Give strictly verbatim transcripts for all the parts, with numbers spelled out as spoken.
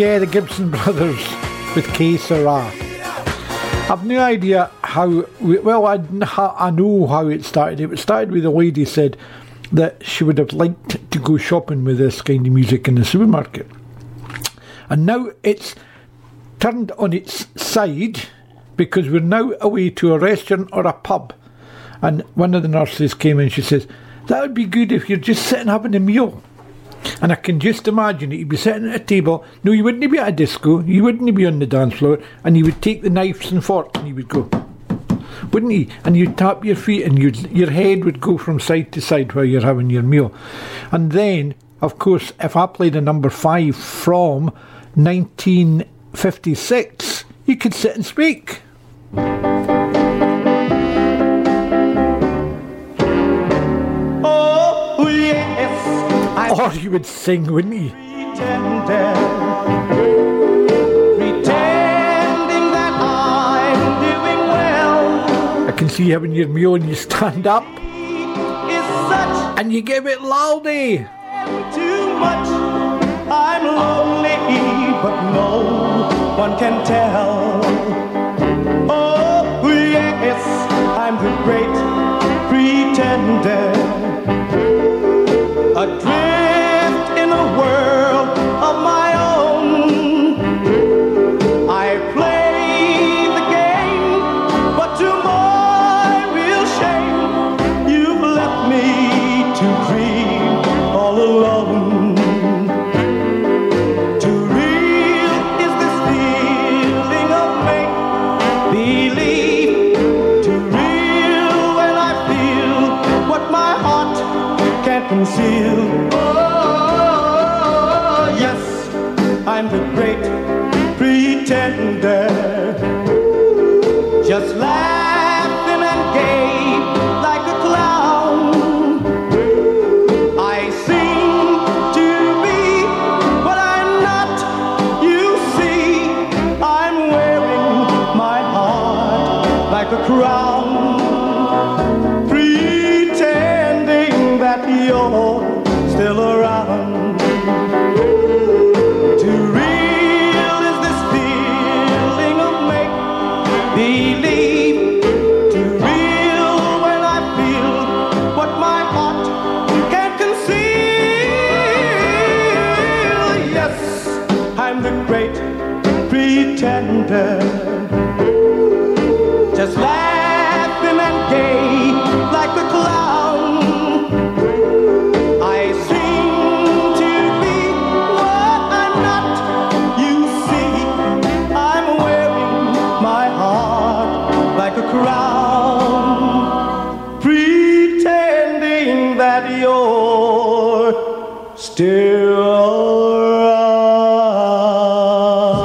Yeah, the Gibson Brothers with Que Sera. I've no idea how, we, well, I, I know how it started. It started with a lady said that she would have liked to go shopping with this kind of music in the supermarket. And now it's turned on its side because we're now away to a restaurant or a pub. And one of the nurses came in, she says, that would be good if you're just sitting having a meal. And I can just imagine that you'd be sitting at a table. No, you wouldn't be at a disco. You wouldn't be on the dance floor. And you would take the knives and forks and you would go, wouldn't you? And you'd tap your feet and you'd, your head would go from side to side while you're having your meal. And then, of course, if I played a number five from nineteen fifty-six, you could sit and speak. Or you would sing, wouldn't you? Pretending, pretending that I'm doing well. I can see you having your meal and you stand up Such and you give it loudy. too much. I'm lonely, but no one can tell. Oh yes, I'm the great pretender. Adrift in a world of my own. I play the game, but to my real shame, you've left me to dream all alone. Too real is this feeling of make-believe. Too real when I feel what my heart can't conceal. Oh, yes, I'm the great pretender. Just laughing and gay like a clown. I seem to be what I'm not. You see, I'm wearing my heart like a crown. You're still around. Too real is this feeling of make-believe. Too real when I feel what my heart can't conceal. Yes, I'm the great pretender. Just laughing and gay like a clown. Still around.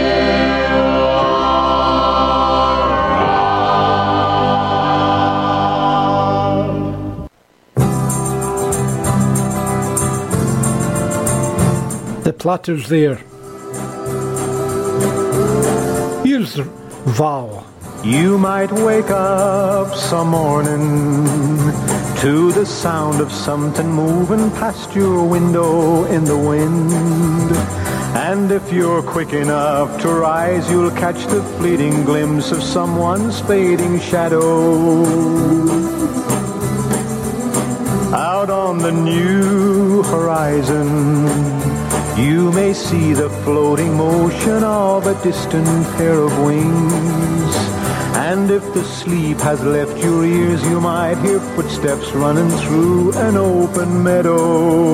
The Platters there. Here's Val. You might wake up some morning to the sound of something moving past your window in the wind. And if you're quick enough to rise, you'll catch the fleeting glimpse of someone's fading shadow. Out on the new horizon, you may see the floating motion of a distant pair of wings. And if the sleep has left your ears, you might hear footsteps running through an open meadow.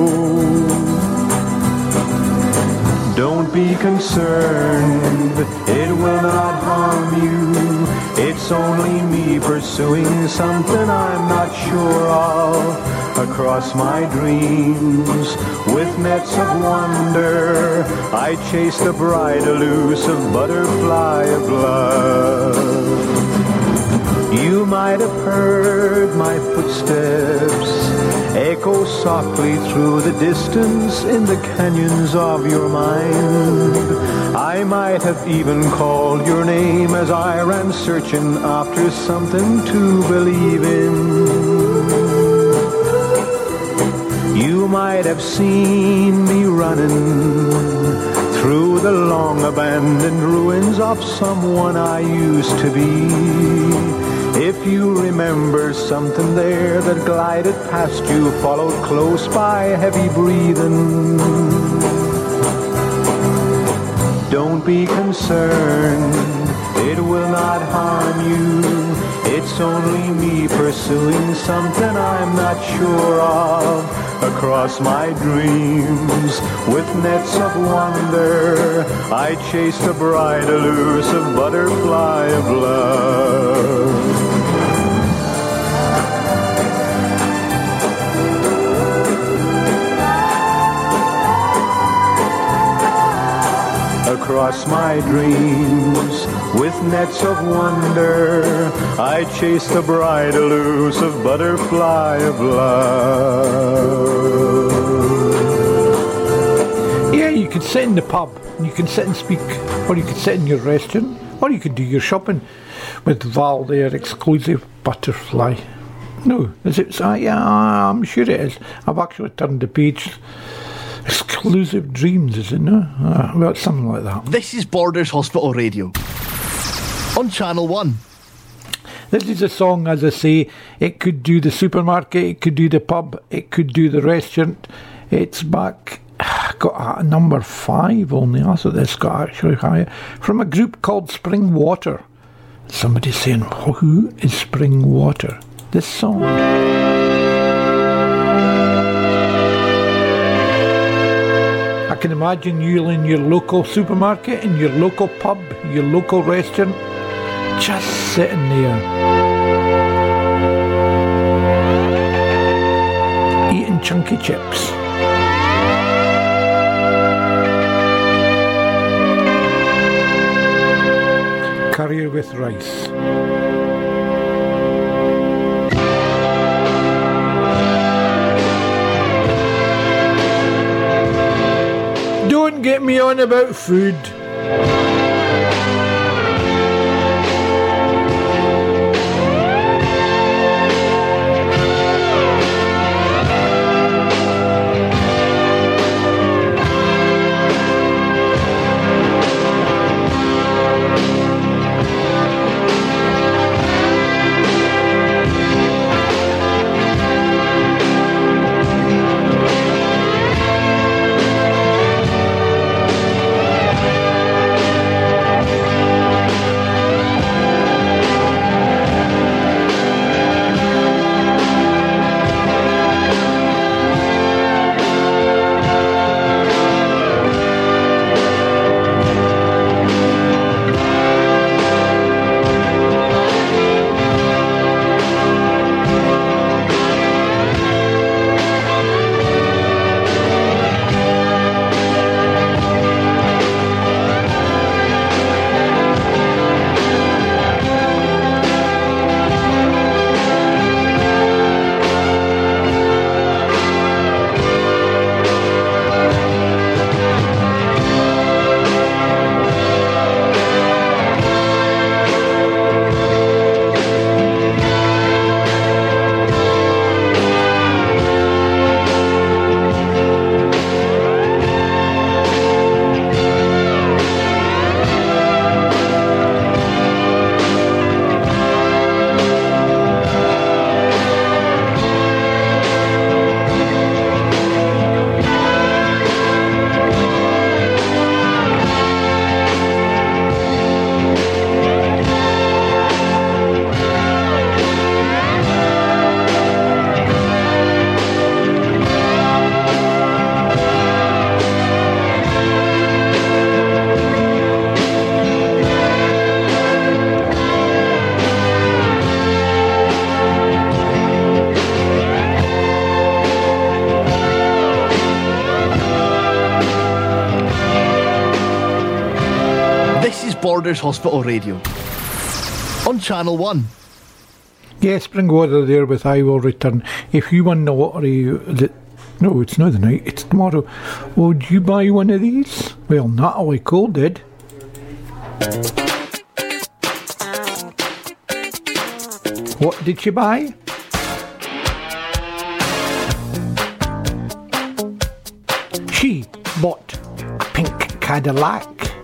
Don't be concerned, it will not harm you. It's only me pursuing something I'm not sure of. Across my dreams, with nets of wonder, I chase the bright elusive butterfly of love. You might have heard my footsteps echo softly through the distance in the canyons of your mind. I might have even called your name as I ran searching after something to believe in. You might have seen me running through the long abandoned ruins of someone I used to be. If you remember something there that glided past you, followed close by, heavy breathing, don't be concerned, it will not harm you. It's only me pursuing something I'm not sure of. Across my dreams, with nets of wonder, I chased a bright, elusive butterfly of love. Across my dreams, with nets of wonder, I chased a bright, elusive butterfly of love. Yeah, you can sit in the pub, and you can sit and speak, or you can sit in your restaurant, or you can do your shopping with Val there, exclusive butterfly. No, is it? Uh, yeah, I'm sure it is. I've actually turned the page. Exclusive dreams, is it no? Uh, well, it's something like that. This is Borders Hospital Radio on Channel one. This is a song, as I say, it could do the supermarket, it could do the pub, it could do the restaurant. It's back, got a number five only, that's what this got actually higher, from a group called Spring Water. Somebody's saying, who is Spring Water? This song. I can imagine you in your local supermarket, in your local pub, your local restaurant, just sitting there, eating chunky chips. Curry with rice. Don't get me on about food. Borders Hospital Radio on Channel one. Yes, Spring Water there with I Will Return. If you won the lottery, the, no, it's not the night, it's tomorrow. Would you buy one of these? Well, Natalie Cole did. What did she buy? She bought a pink Cadillac.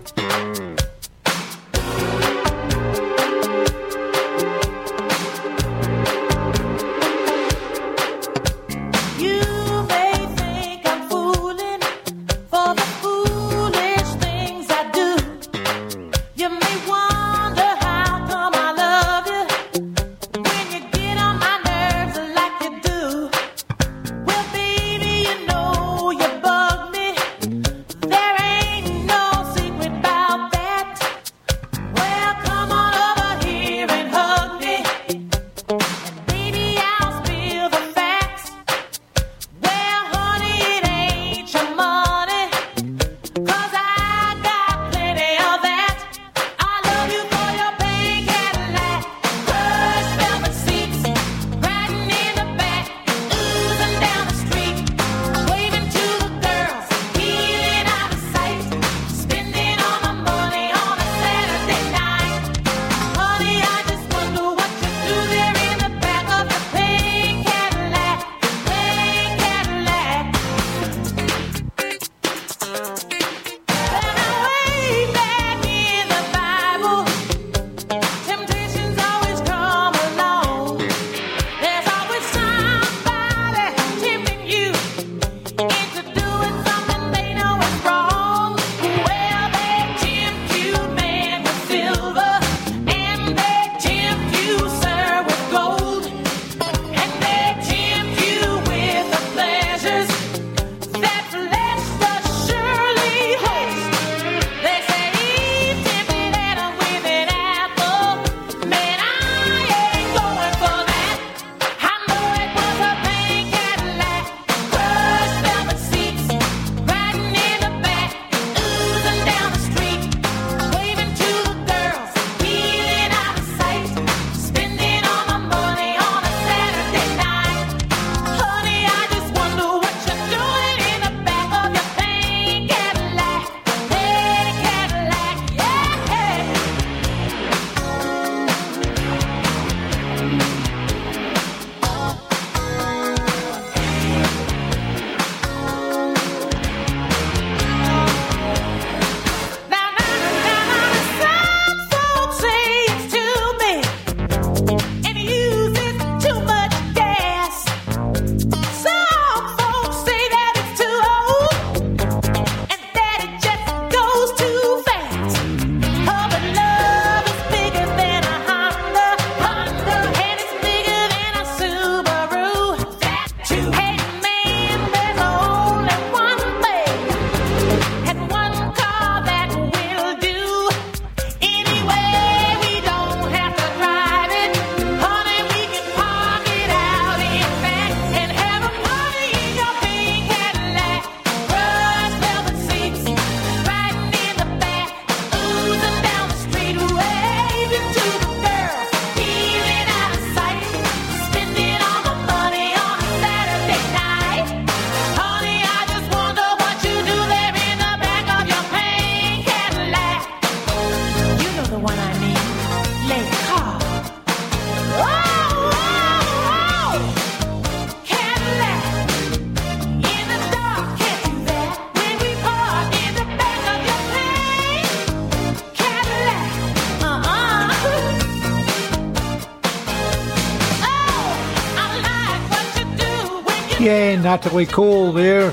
Yeah, Natalie Cole there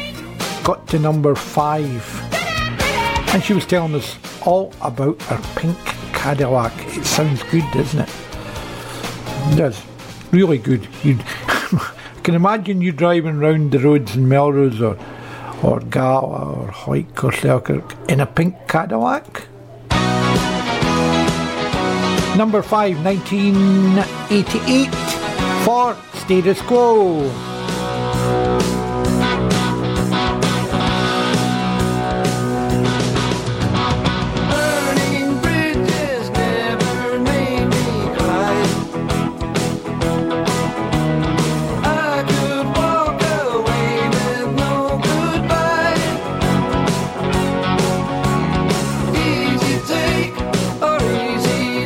got to number five, and she was telling us all about her pink Cadillac. It sounds good, doesn't it? It does. Really good. You'd I can imagine you driving round the roads in Melrose or or Gala or Hawick or Selkirk in a pink Cadillac. Number five, nineteen eighty-eight for Status Quo.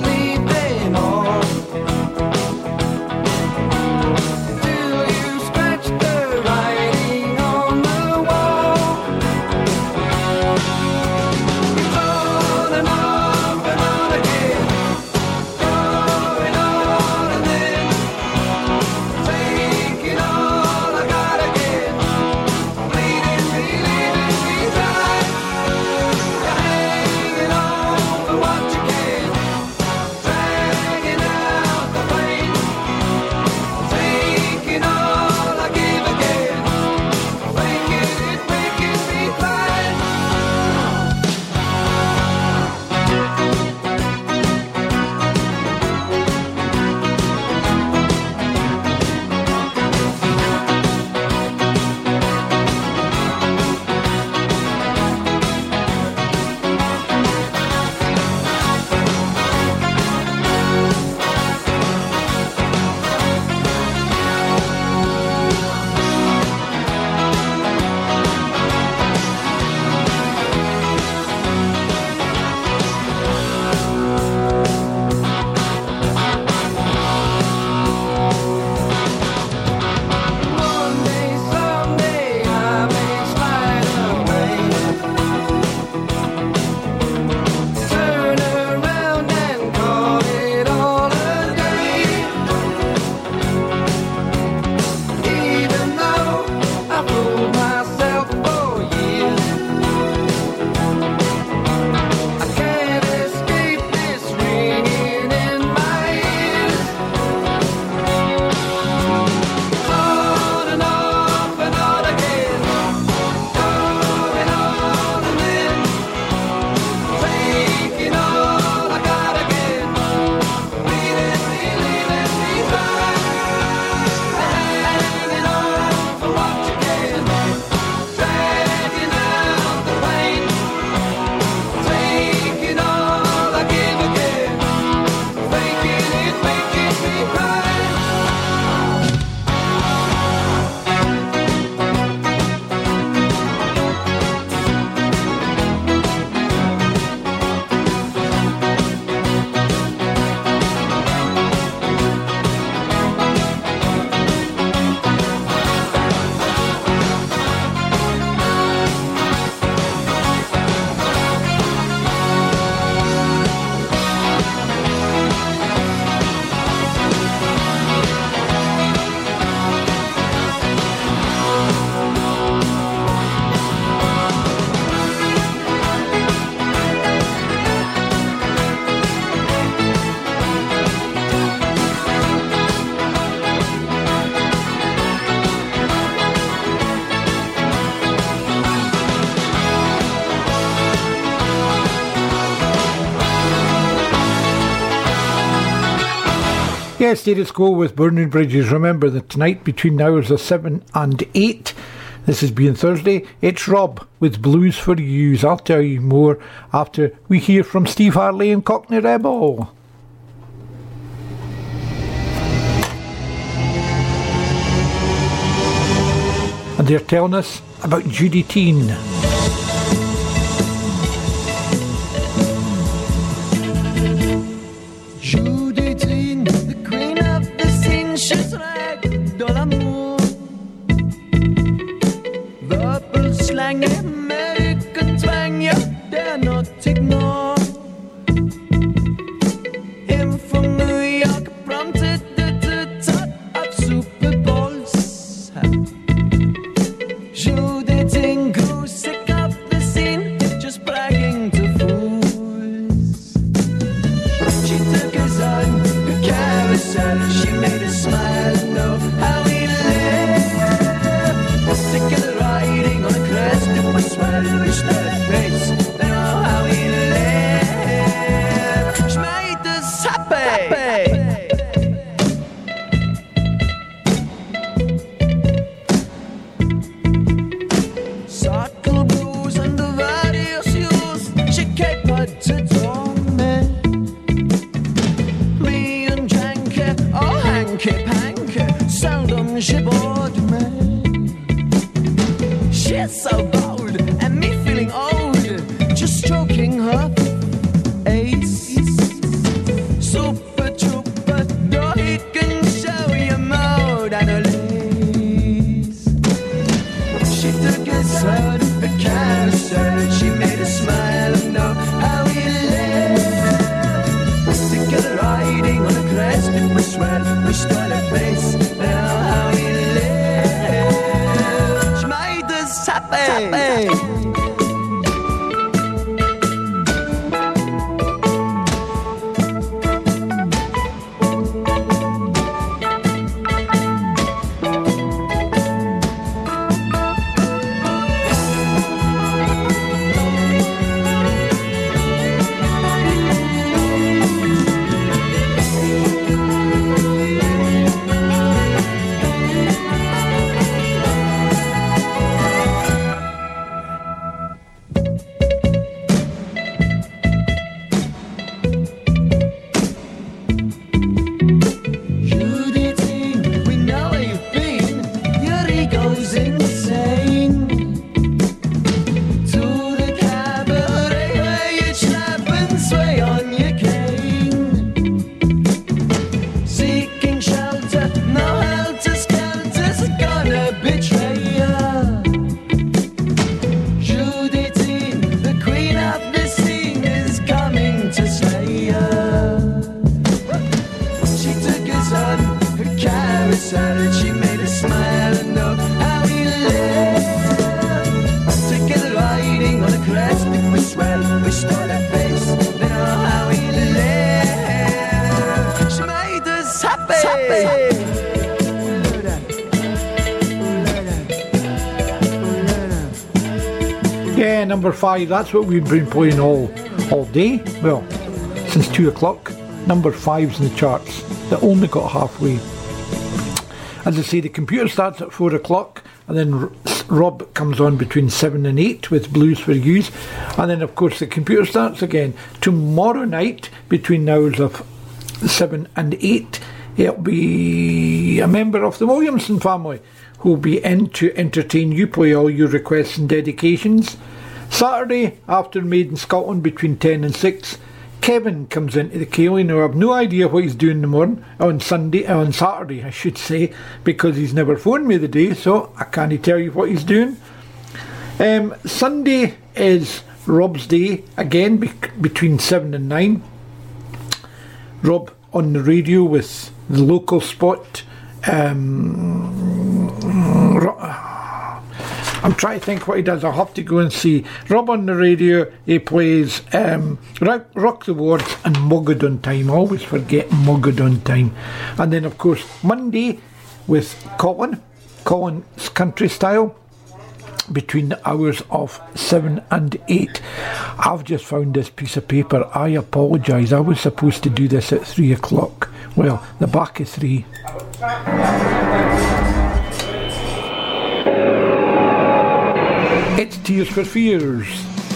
Spend Yeah, status quo with Burning Bridges. Remember that tonight between the hours of seven and eight, this is being Thursday, it's Rob with Blues for Yous. I'll tell you more after we hear from Steve Harley and Cockney Rebel. And they're telling us about Judy Teen. Judy Teen, the queen of the scene, she's like dans l'amour. Verbal slang, American twang, you dare not ignore. Him from New York, prompted to the top of Super Bowls. Judy Teen grew sick of the scene, just bragging to fools. She took his on the carousel, she made a smile and know how he lived. Particular riding on a crest, it was swell, we stood at pace, they know how he lived. She made us happy. Circle blues and the various hues, she capered to torment. Me and Janky, oh hanky panky, seldom she bored me. She's so bold, and me feeling old, just stroking her ace. Super trooper, no he can show you more than a lace. She took his heart, the carousel, she made a smile and know how he lived. Particular riding on a crest, it was swell, we stole her face, they know how he lived. She made us happy. Judy Teen, we know where you've been, your ego's insane. To the cabaret where you slap and sway on your cane. Seeking shelter, no helter-skelter's gonna betray ya. Judy Teen, the queen of the scene, is coming to slay ya. She took his on her carousel, she made a smile and know how he lived. Together riding on a crest, it was swell, we stole her face, they know how he lived. She made us happy. Yeah, number five, that's what we've been playing all all day. Well, since two o'clock. Number five's in the charts. They only got halfway. As I say, the computer starts at four o'clock, and then R- Rob comes on between seven and eight with Blues for Yous. And then, of course, the computer starts again tomorrow night between the hours of seven and eight. It'll be a member of the Williamson family who'll be in to entertain you, play all your requests and dedications. Saturday, after Made in Scotland between ten and six, Kevin comes into the Kailey. Now, I have no idea what he's doing in the morning, on Sunday, on Saturday, I should say, because he's never phoned me the day, so I can't tell you what he's doing. Um, Sunday is Rob's day, again, be- between seven and nine. Rob on the radio with the local spot. Um, I'm trying to think what he does. I'll have to go and see. Rob on the radio, he plays um, Rock, Rock the Wards and Mogadon Time. I always forget Mogadon Time. And then, of course, Monday with Colin, Colin's Country Style, between the hours of seven and eight. I've just found this piece of paper. I apologise. I was supposed to do this at three o'clock. Well, the back of three. It's Tears for Fears.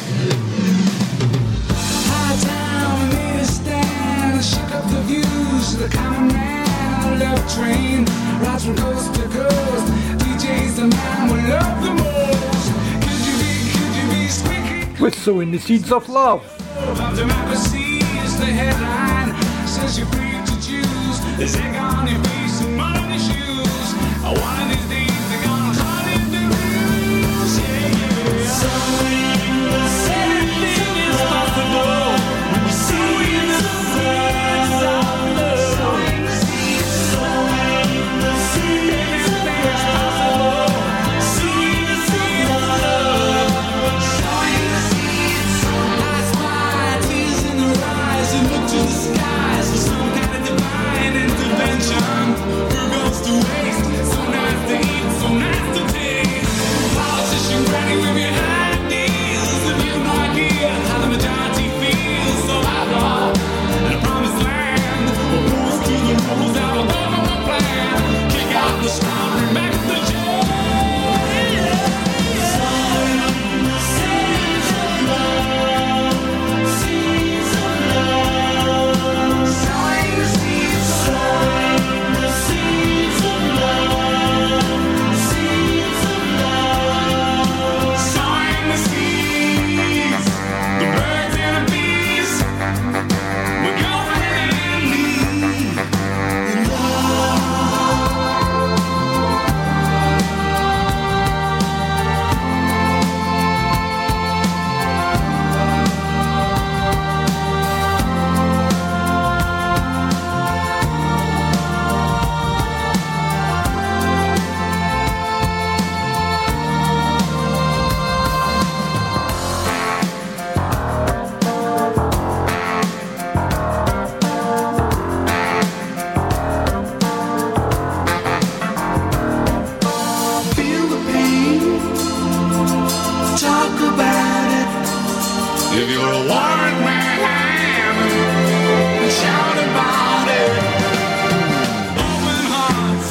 High town made a stand, shook up the views. The common man on a love train rides from coast to coast. D J's the man we love the most. Could you be, could you be squeaky? With Sowing the Seeds of Love. After Democracy is the headline. Says you're free to choose. There's egg on your face and mud on your shoes. One of these days they're gonna cut in the news. Yeah, yeah. Sowing the anything is possible. When you sowing the seeds of love. Sowing the seeds, sowing the seeds of love. Sowing the seeds of love. Sowing the seeds. I spy tears in the eyes and look to the skies for some kind of divine intervention. Who goes to waste? So nice to eat, so nice to taste. Politician ready with your ideas. If you have no idea how the majority feels, so I thought in a promised land, we'll move to the rules that will govern the plan. Kick out the strong, bring back the joy. Sowing the seeds of love, seeds of love. Sowing the seeds, sowing the seeds of love, seeds of love. Sowing the seeds, the birds and the bees will go hand in hand in love. Feel the pain, talk about it. If you're a warrant man, shout about it. Open hearts,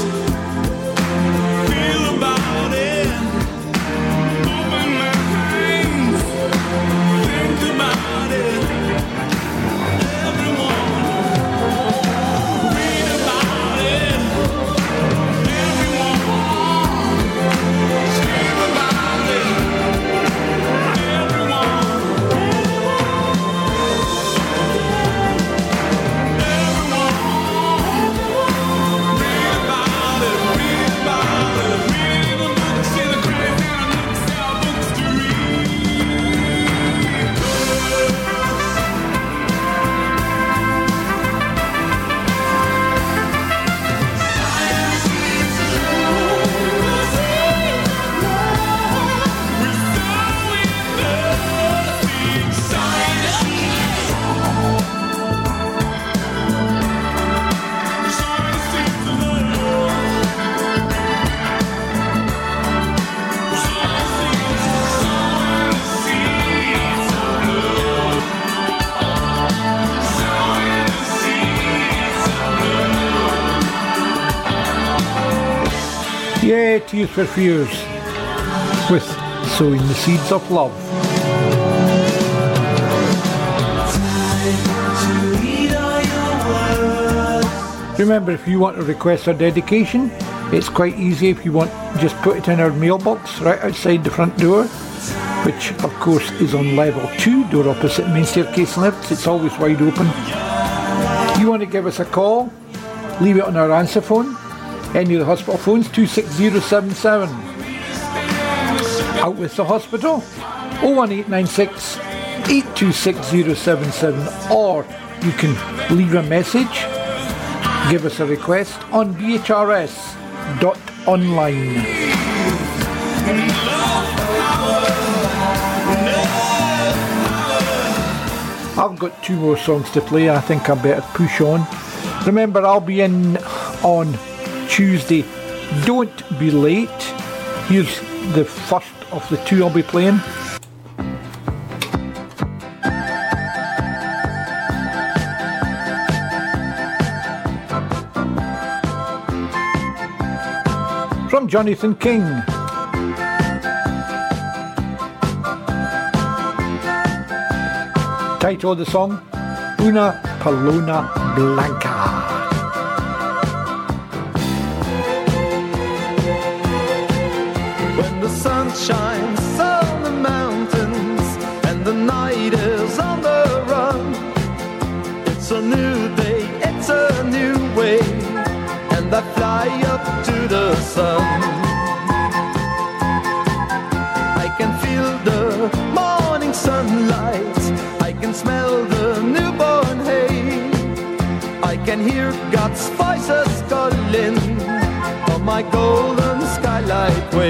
feel about it. Open minds, think about it. Everyone, read about it. Everyone, scream about it. Everyone, read about it. Read about it. Read the books, see the credits and the books, sell books to Yeah, Tears for Fears. With Sowing the Seeds of Love. Remember, if you want to request a dedication, it's quite easy. If you want, just put it in our mailbox right outside the front door, which of course is on level two, door opposite main staircase lifts. It's always wide open. You want to give us a call, leave it on our answer phone. Any of the hospital phones, two six zero seven seven. Out with the hospital, oh one eight nine six, eight two six zero seven seven. Or you can leave a message, give us a request on b h r s dot online. I've got two more songs to play. I think I better push on. Remember, I'll be in on Tuesday. Don't be late. Here's the first of the two I'll be playing. from Jonathan King. Title of the song, Una Paloma Blanca. When the sun shines on the mountains and the night is on the run, it's a new day, it's a new way, and I fly up to the sun. I can feel the morning sunlight, I can smell the newborn hay, I can hear God's voices calling on my golden skylight way.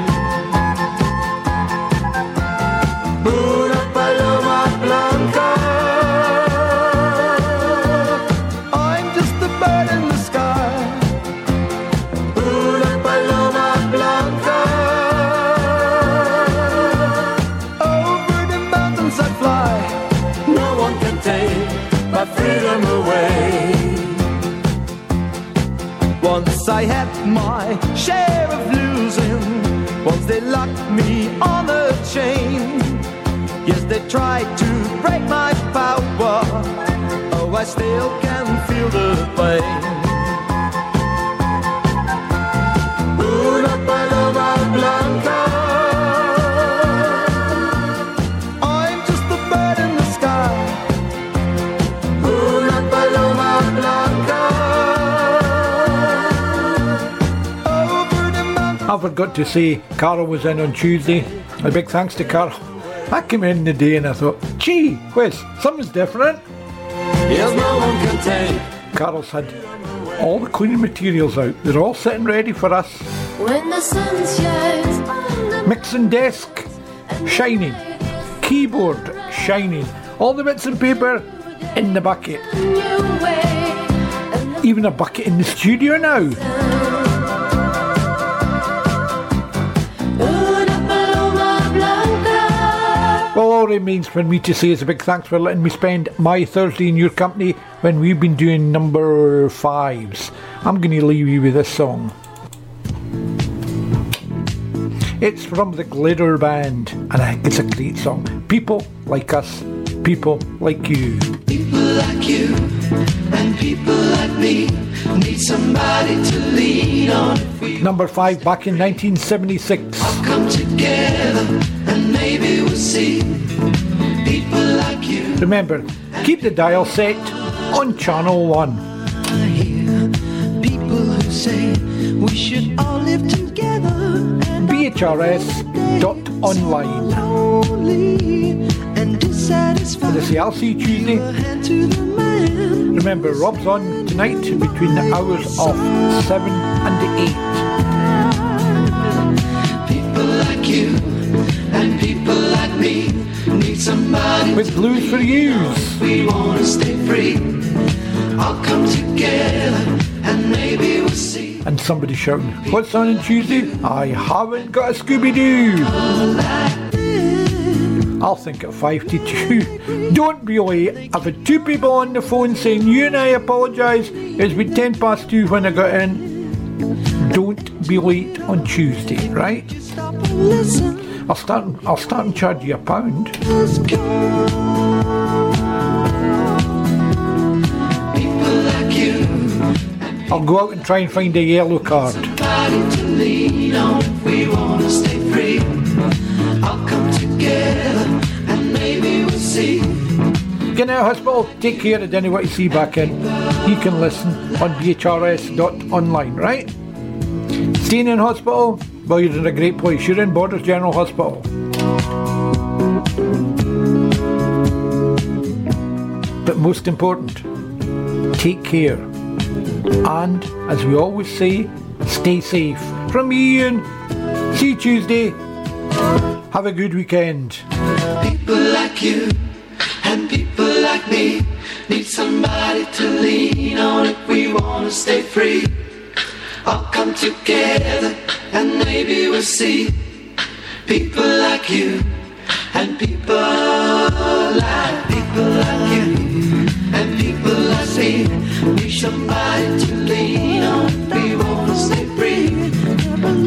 Una paloma blanca, I'm just a bird in the sky. Una paloma blanca, over the mountains I fly. No one can take my freedom away. Once I had my share of losing, once they locked me on a chain. Yes, they tried to break my power, oh, I still can feel the pain. Una paloma blanca, I'm just a bird in the sky. Una paloma blanca. I forgot to say Carol was in on Tuesday. A big thanks to Carol. I came in the day and I thought, gee whiz, something's different. Yes, no one can take. Carol's had all the cleaning materials out. They're all sitting ready for us. When the sun shines on the Mixing desk, shining. Keyboard, shining. All the bits of paper in the bucket. new way, and the Even a bucket in the studio now. Una paloma blanca. Well, all it means for me to say is a big thanks for letting me spend my Thursday in your company when we've been doing number fives. I'm going to leave you with this song. It's from the Glitter Band, and I think it's a great song. People like us, people like you. People like you and people like me need somebody to lean on. If we Number five back in nineteen seventy-six. come together and maybe we'll see people like you. Remember, keep the dial set on channel one. I hear people who say we should all live together and B H R S dot online. lonely and dissatisfied. This is L C Tuesday. Hand to the man. Remember, Rob's on tonight between the hours of seven and eight. People like you and people like me need somebody With Blues for Yous. we want to stay free. All come together and maybe we'll see. And somebody shouting, what's on on Tuesday? I haven't got a Scooby-Doo. I'll think at five to two. Don't be late. I've had two people on the phone saying, you and I apologise. It's been ten past two when I got in. Don't be late on Tuesday, right? Stop and listen. I'll start I'll start and charge you a pound. Let's go. People like you, I'll go out and try and find a yellow card. somebody to lean on if we want to stay free. All come together and maybe we'll see. Get out of hospital, take care, I don't know what you see back in. You can listen on B H R S dot online, right? Staying in hospital? Well, you're in a great place. You're in Borders General Hospital. But most important, take care. And, as we always say, stay safe. From me, Ian, see you Tuesday. Have a good weekend. People like you and people like me need somebody to lean on if we want to stay free. All come together and maybe we'll see people like you and people like people like you and people like me need somebody to lean on if we want to stay free.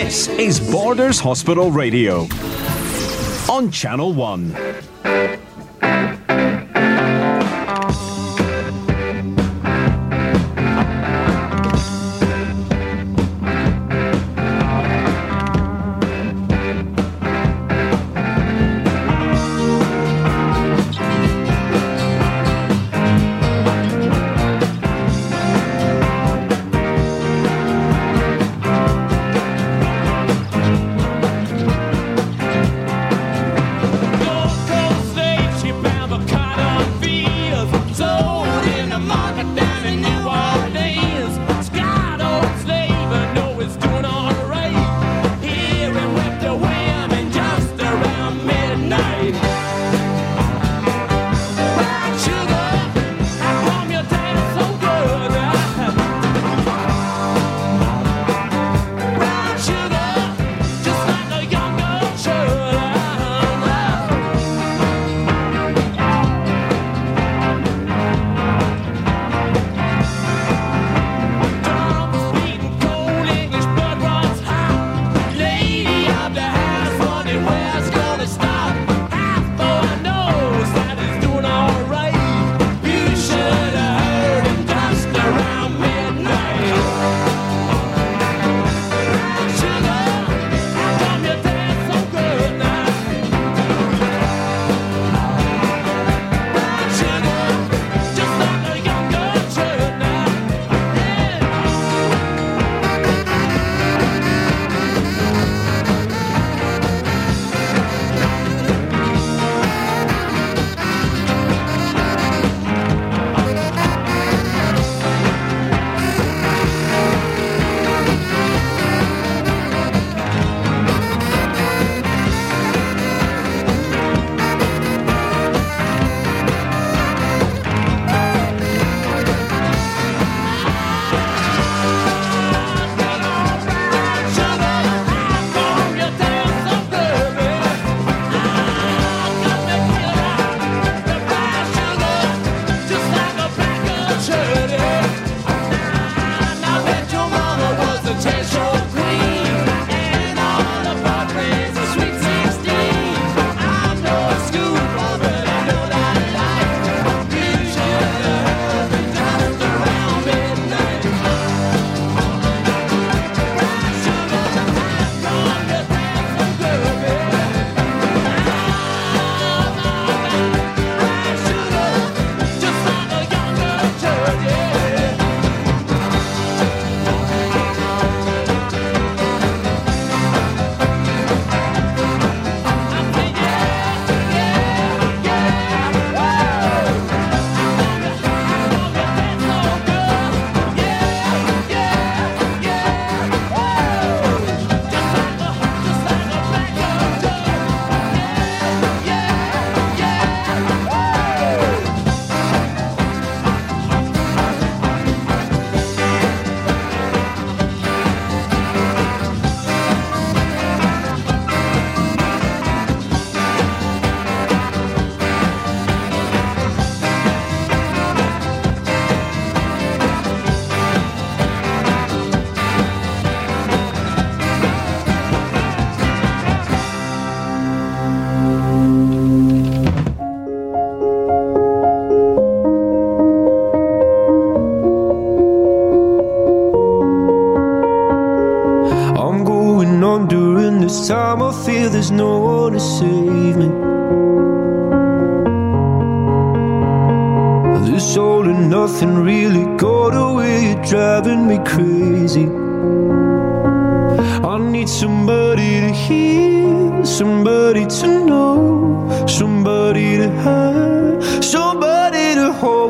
This is Borders Hospital Radio on Channel One. time I feel there's no one to save me. This all and nothing really got away, you're driving me crazy. I need somebody to hear, somebody to know, somebody to have, somebody to hold.